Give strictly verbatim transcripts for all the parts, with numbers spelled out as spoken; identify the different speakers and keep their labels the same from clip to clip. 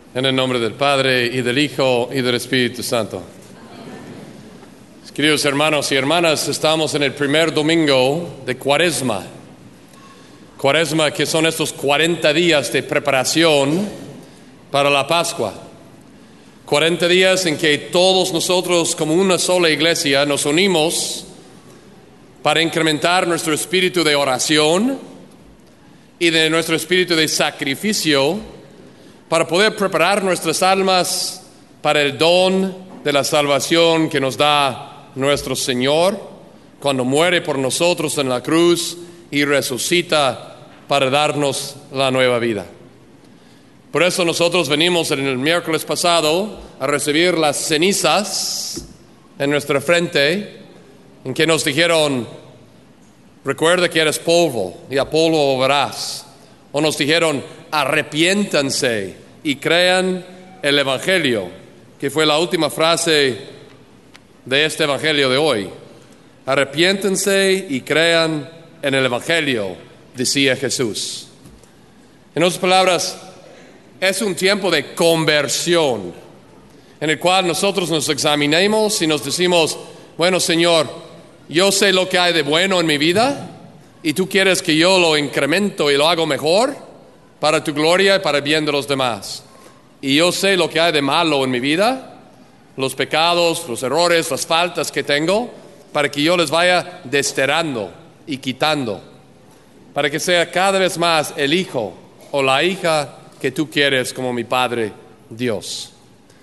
Speaker 1: En el nombre del Padre, y del Hijo, y del Espíritu Santo. Queridos hermanos y hermanas, estamos en el primer domingo de Cuaresma. Cuaresma, que son estos cuarenta días de preparación para la Pascua. cuarenta días en que todos nosotros, como una sola iglesia, nos unimos para incrementar nuestro espíritu de oración y de nuestro espíritu de sacrificio, para poder preparar nuestras almas para el don de la salvación que nos da nuestro Señor cuando muere por nosotros en la cruz y resucita para darnos la nueva vida. Por eso nosotros venimos en el miércoles pasado a recibir las cenizas en nuestra frente, en que nos dijeron: recuerda que eres polvo y a polvo volverás. O nos dijeron: arrepiéntanse y crean el Evangelio, que fue la última frase de este Evangelio de hoy. Arrepiéntanse y crean en el Evangelio, decía Jesús. En otras palabras, es un tiempo de conversión, en el cual nosotros nos examinemos y nos decimos: bueno, Señor, yo sé lo que hay de bueno en mi vida, y tú quieres que yo lo incremento y lo hago mejor para tu gloria y para el bien de los demás. Y yo sé lo que hay de malo en mi vida, los pecados, los errores, las faltas que tengo, para que yo les vaya desterrando y quitando, para que sea cada vez más el hijo o la hija que tú quieres como mi Padre Dios.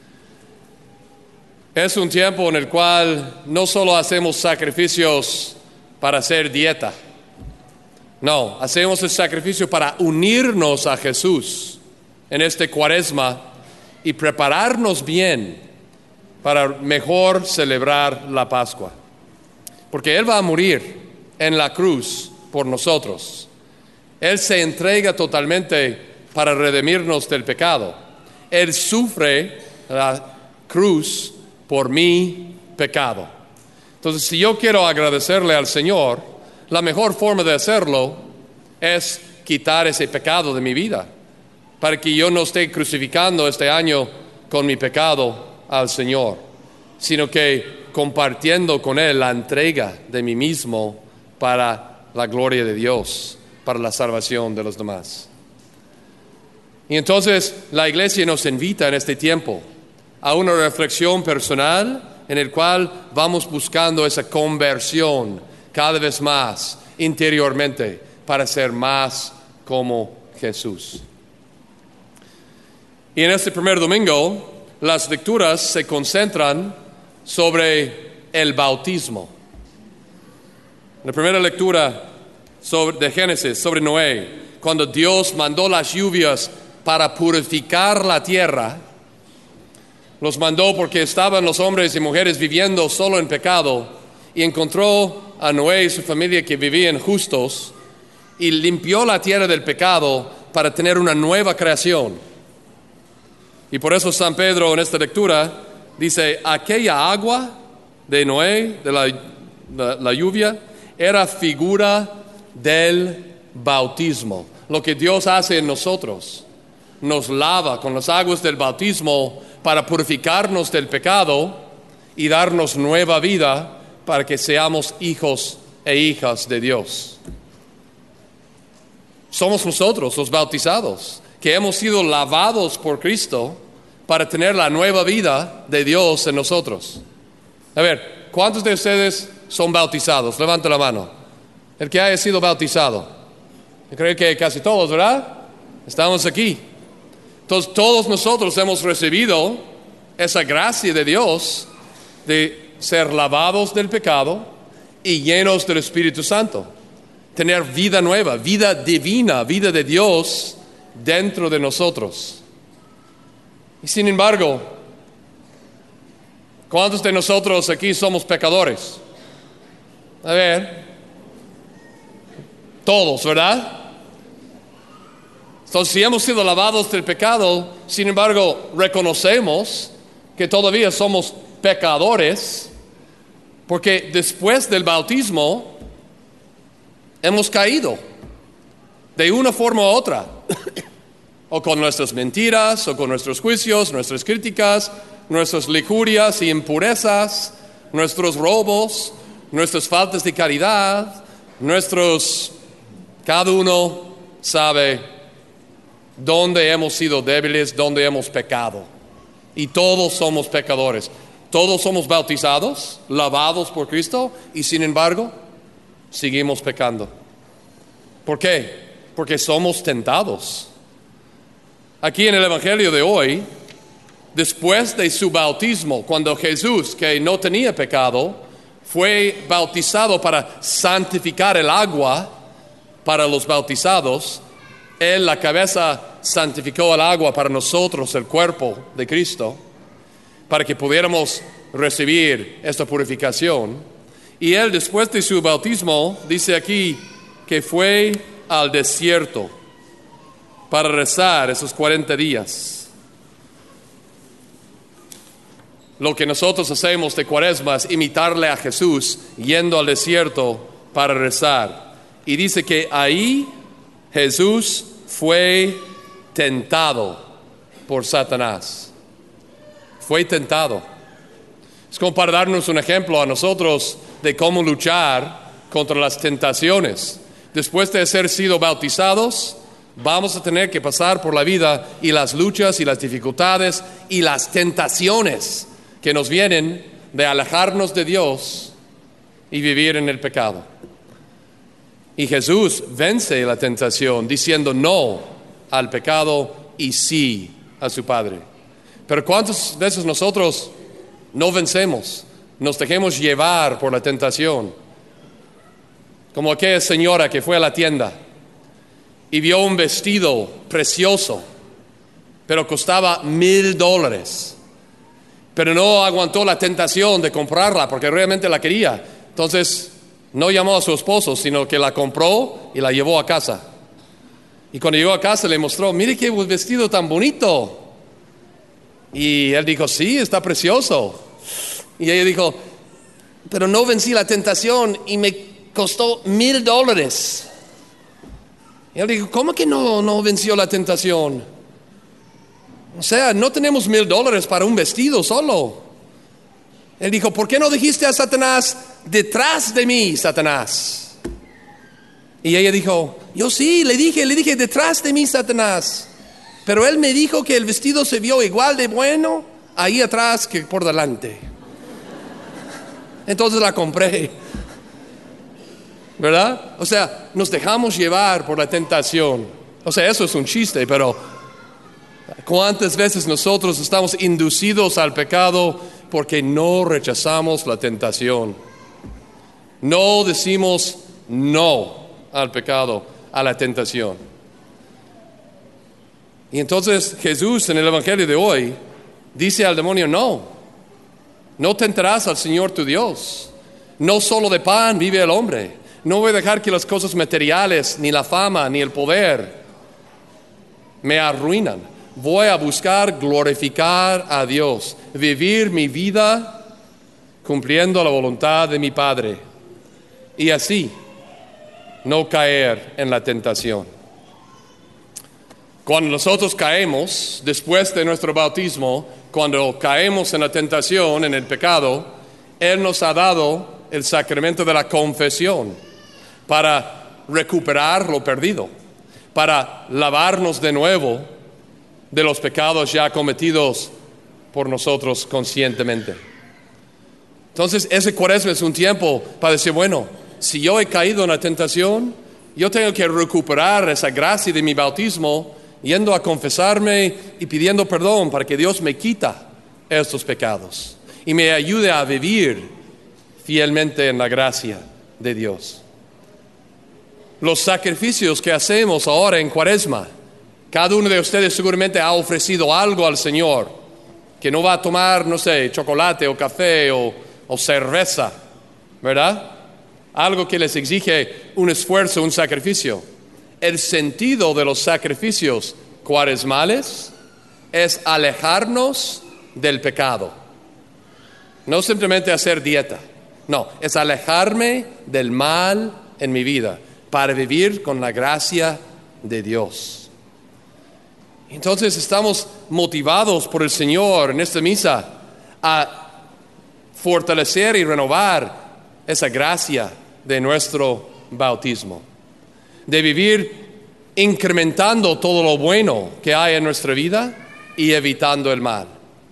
Speaker 1: Es un tiempo en el cual no solo hacemos sacrificios para hacer dieta. No, hacemos el sacrificio para unirnos a Jesús en este Cuaresma y prepararnos bien para mejor celebrar la Pascua. Porque Él va a morir en la cruz por nosotros. Él se entrega totalmente para redimirnos del pecado. Él sufre la cruz por mi pecado. Entonces, si yo quiero agradecerle al Señor, la mejor forma de hacerlo es quitar ese pecado de mi vida, para que yo no esté crucificando este año con mi pecado al Señor, sino que compartiendo con Él la entrega de mí mismo para la gloria de Dios, para la salvación de los demás. Y entonces la Iglesia nos invita en este tiempo a una reflexión personal en el cual vamos buscando esa conversión cada vez más interiormente para ser más como Jesús. Y en este primer domingo, las lecturas se concentran sobre el bautismo. La primera lectura sobre, de Génesis sobre Noé, cuando Dios mandó las lluvias para purificar la tierra, los mandó porque estaban los hombres y mujeres viviendo solo en pecado, y encontró a Noé y su familia que vivían justos, y limpió la tierra del pecado para tener una nueva creación. Y por eso San Pedro en esta lectura dice: aquella agua de Noé, de la, la, la lluvia, era figura del bautismo. Lo que Dios hace en nosotros, nos lava con las aguas del bautismo para purificarnos del pecado y darnos nueva vida, para que seamos hijos e hijas de Dios. Somos nosotros los bautizados, que hemos sido lavados por Cristo para tener la nueva vida de Dios en nosotros. A ver, ¿cuántos de ustedes son bautizados? Levanta la mano. El que haya sido bautizado. Yo creo que casi todos, ¿verdad? Estamos aquí. Entonces todos nosotros hemos recibido esa gracia de Dios de ser lavados del pecado y llenos del Espíritu Santo. Tener vida nueva, vida divina, vida de Dios dentro de nosotros. Y sin embargo, ¿cuántos de nosotros aquí somos pecadores? A ver, todos, ¿verdad? Entonces, si hemos sido lavados del pecado, sin embargo, reconocemos que todavía somos pecadores, porque después del bautismo hemos caído de una forma u otra. o con nuestras mentiras, o con nuestros juicios, nuestras críticas, nuestras lijurias y impurezas, nuestros robos, nuestras faltas de caridad, nuestros... Cada uno sabe dónde hemos sido débiles, dónde hemos pecado. Y todos somos pecadores. Todos somos bautizados, lavados por Cristo, y sin embargo, seguimos pecando. ¿Por qué? Porque somos tentados. Aquí en el Evangelio de hoy, después de su bautismo, cuando Jesús, que no tenía pecado, fue bautizado para santificar el agua para los bautizados, Él, la cabeza, santificó el agua para nosotros, el cuerpo de Cristo, para que pudiéramos recibir esta purificación. Y Él, después de su bautismo, dice aquí que fue al desierto para rezar esos cuarenta días. Lo que nosotros hacemos de Cuaresma es imitarle a Jesús yendo al desierto para rezar. Y dice que ahí Jesús fue tentado por Satanás. Fue tentado. Es como para darnos un ejemplo a nosotros de cómo luchar contra las tentaciones. Después de ser sido bautizados, vamos a tener que pasar por la vida y las luchas y las dificultades y las tentaciones que nos vienen de alejarnos de Dios y vivir en el pecado. Y Jesús vence la tentación diciendo no al pecado y sí a su Padre. Pero ¿cuántas veces nosotros no vencemos? Nos dejemos llevar por la tentación. Como aquella señora que fue a la tienda y vio un vestido precioso, pero costaba mil dólares. Pero no aguantó la tentación de comprarla porque realmente la quería. Entonces no llamó a su esposo, sino que la compró y la llevó a casa. Y cuando llegó a casa le mostró, mire qué vestido tan bonito. Y él dijo, sí, está precioso. Y ella dijo, pero no vencí la tentación y me costó mil dólares. Y él dijo, ¿cómo que no, no venció la tentación? O sea, no tenemos mil dólares para un vestido solo. Él dijo, ¿por qué no dijiste a Satanás, detrás de mí, Satanás? Y ella dijo, yo sí, le dije, le dije, detrás de mí, Satanás. Pero él me dijo que el vestido se vio igual de bueno ahí atrás que por delante. Entonces la compré. ¿Verdad? O sea, nos dejamos llevar por la tentación. O sea, eso es un chiste, pero ¿cuántas veces nosotros estamos inducidos al pecado porque no rechazamos la tentación? No decimos no al pecado, a la tentación. Y entonces Jesús en el Evangelio de hoy dice al demonio, no, no tentarás al Señor tu Dios. No solo de pan vive el hombre. No voy a dejar que las cosas materiales, ni la fama, ni el poder me arruinan. Voy a buscar glorificar a Dios, vivir mi vida cumpliendo la voluntad de mi Padre y así no caer en la tentación. Cuando nosotros caemos, después de nuestro bautismo, cuando caemos en la tentación, en el pecado, Él nos ha dado el sacramento de la confesión para recuperar lo perdido, para lavarnos de nuevo de los pecados ya cometidos por nosotros conscientemente. Entonces ese Cuaresma es un tiempo para decir, bueno, si yo he caído en la tentación, yo tengo que recuperar esa gracia de mi bautismo yendo a confesarme y pidiendo perdón para que Dios me quita estos pecados y me ayude a vivir fielmente en la gracia de Dios. Los sacrificios que hacemos ahora en Cuaresma, cada uno de ustedes seguramente ha ofrecido algo al Señor, que no va a tomar, no sé, chocolate o café o, o cerveza, ¿verdad? Algo que les exige un esfuerzo, un sacrificio. El sentido de los sacrificios cuaresmales es alejarnos del pecado. No simplemente hacer dieta, no, es alejarme del mal en mi vida para vivir con la gracia de Dios. Entonces estamos motivados por el Señor en esta misa a fortalecer y renovar esa gracia de nuestro bautismo, de vivir incrementando todo lo bueno que hay en nuestra vida y evitando el mal.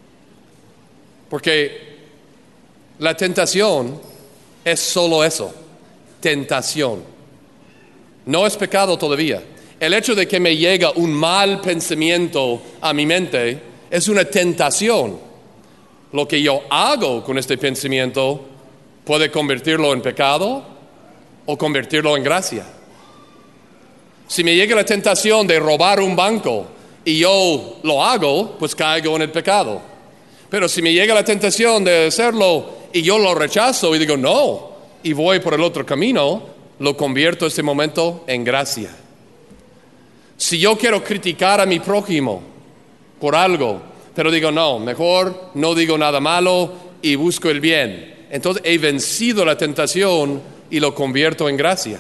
Speaker 1: Porque la tentación es solo eso, tentación. No es pecado todavía. El hecho de que me llega un mal pensamiento a mi mente es una tentación. Lo que yo hago con este pensamiento puede convertirlo en pecado o convertirlo en gracia. Si me llega la tentación de robar un banco y yo lo hago, pues caigo en el pecado. Pero si me llega la tentación de hacerlo y yo lo rechazo y digo no, y voy por el otro camino, lo convierto este momento en gracia. Si yo quiero criticar a mi prójimo por algo, pero digo no, mejor no digo nada malo y busco el bien, entonces he vencido la tentación y lo convierto en gracia.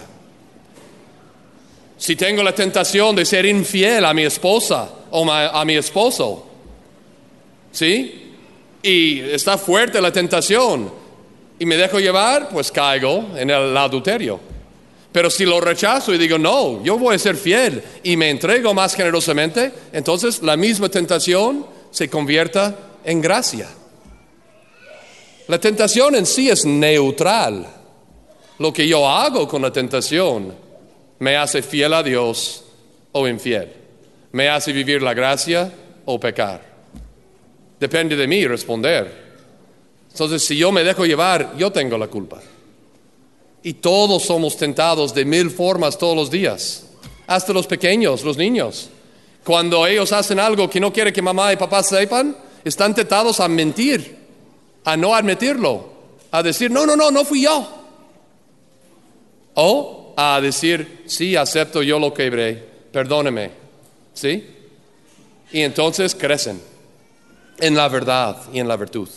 Speaker 1: Si tengo la tentación de ser infiel a mi esposa o a mi esposo, ¿sí? Y está fuerte la tentación y me dejo llevar, pues caigo en el adulterio. Pero si lo rechazo y digo, no, yo voy a ser fiel y me entrego más generosamente, entonces la misma tentación se convierta en gracia. La tentación en sí es neutral. Lo que yo hago con la tentación me hace fiel a Dios o infiel. Me hace vivir la gracia o pecar. Depende de mí responder. Entonces, si yo me dejo llevar, yo tengo la culpa. Y todos somos tentados de mil formas todos los días. Hasta los pequeños, los niños. Cuando ellos hacen algo que no quiere que mamá y papá sepan, están tentados a mentir, a no admitirlo, a decir, no, no, no, no fui yo. O a decir, sí, acepto, yo lo quebré, perdóneme. ¿Sí? Y entonces crecen en la verdad y en la virtud.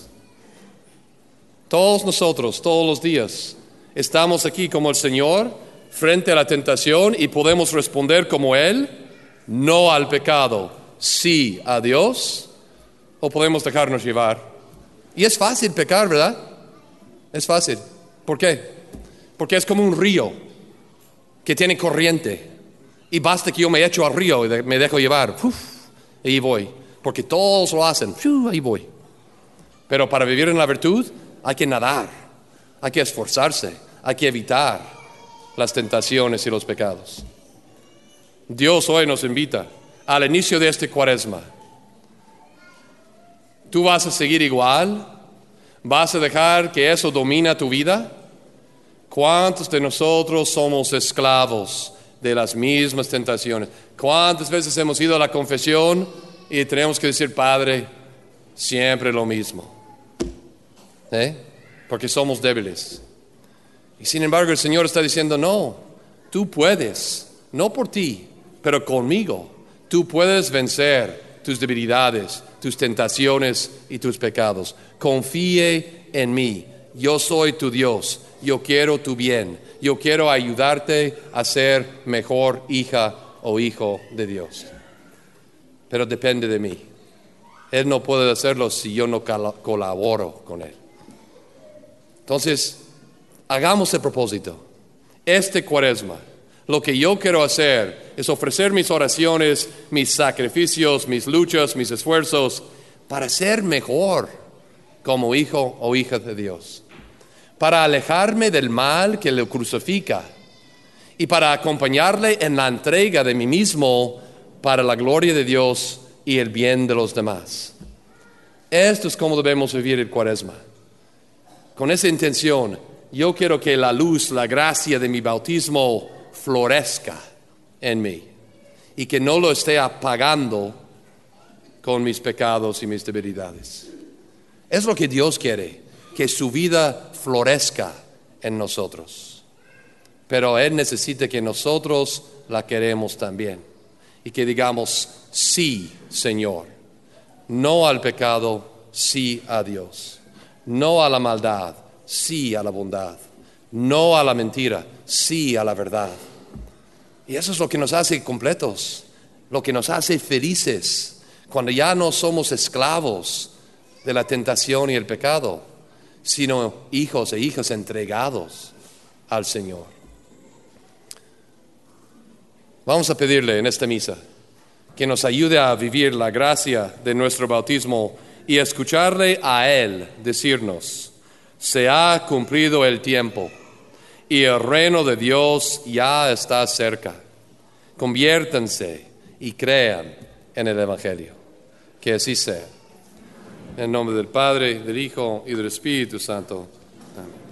Speaker 1: Todos nosotros, todos los días, estamos aquí como el Señor frente a la tentación y podemos responder como Él, no al pecado, sí a Dios, o podemos dejarnos llevar. Y es fácil pecar, ¿verdad? Es fácil. ¿Por qué? Porque es como un río que tiene corriente y basta que yo me echo al río y me dejo llevar, uf, y ahí voy, porque todos lo hacen, uf, ahí voy. Pero para vivir en la virtud hay que nadar, hay que esforzarse, hay que evitar las tentaciones y los pecados. Dios hoy nos invita al inicio de este cuaresma. ¿Tú vas a seguir igual? ¿Vas a dejar que eso domine tu vida? ¿Cuántos de nosotros somos esclavos de las mismas tentaciones? ¿Cuántas veces hemos ido a la confesión y tenemos que decir, Padre, siempre lo mismo? ¿Eh? Porque somos débiles. Y sin embargo el Señor está diciendo, no, tú puedes, no por ti, pero conmigo. Tú puedes vencer tus debilidades, tus tentaciones y tus pecados. Confíe en mí. Yo soy tu Dios. Yo quiero tu bien. Yo quiero ayudarte a ser mejor hija o hijo de Dios. Pero depende de mí. Él no puede hacerlo si yo no colaboro con Él. Entonces, hagamos el propósito. Este cuaresma, lo que yo quiero hacer es ofrecer mis oraciones, mis sacrificios, mis luchas, mis esfuerzos para ser mejor como hijo o hija de Dios. Para alejarme del mal que lo crucifica y para acompañarle en la entrega de mí mismo para la gloria de Dios y el bien de los demás. Esto es como debemos vivir el cuaresma. Con esa intención, yo quiero que la luz, la gracia de mi bautismo florezca en mí y que no lo esté apagando con mis pecados y mis debilidades. Es lo que Dios quiere, que su vida florezca en nosotros. Pero Él necesita que nosotros la queremos también y que digamos, sí, Señor, no al pecado, sí a Dios. No a la maldad, sí a la bondad. No a la mentira, sí a la verdad. Y eso es lo que nos hace completos. lo que nos hace felices cuando ya no somos esclavos de la tentación y el pecado, sino hijos e hijas entregados al Señor. Vamos a pedirle en esta misa que nos ayude a vivir la gracia de nuestro bautismo y escucharle a Él decirnos: se ha cumplido el tiempo y el reino de Dios ya está cerca. Conviértanse y crean en el Evangelio. Que así sea. En nombre del Padre, del Hijo y del Espíritu Santo. Amén.